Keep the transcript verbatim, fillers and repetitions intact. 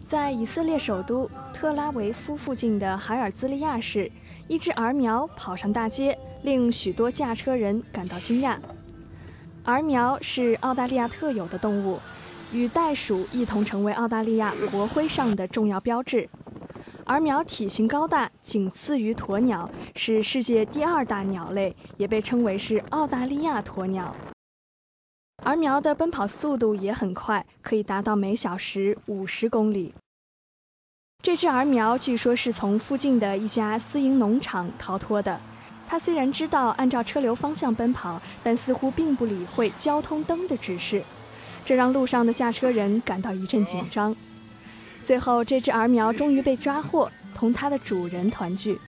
在以色列首都特拉维夫附近的海尔兹利亚市，一只儿苗跑上大街，令许多驾车人感到惊讶。儿苗是澳大利亚特有的动物，与袋鼠一同成为澳大利亚国徽上的重要标志。儿苗体型高大，仅次于鸵鸟，是世界第二大鸟类，也被称为是澳大利亚鸵鸟。儿苗的奔跑速度也很快，可以达到每小时五十公里。这只儿苗据说是从附近的一家私营农场逃脱的。它虽然知道按照车流方向奔跑，但似乎并不理会交通灯的指示，这让路上的驾车人感到一阵紧张。最后，这只儿苗终于被抓获，同它的主人团聚。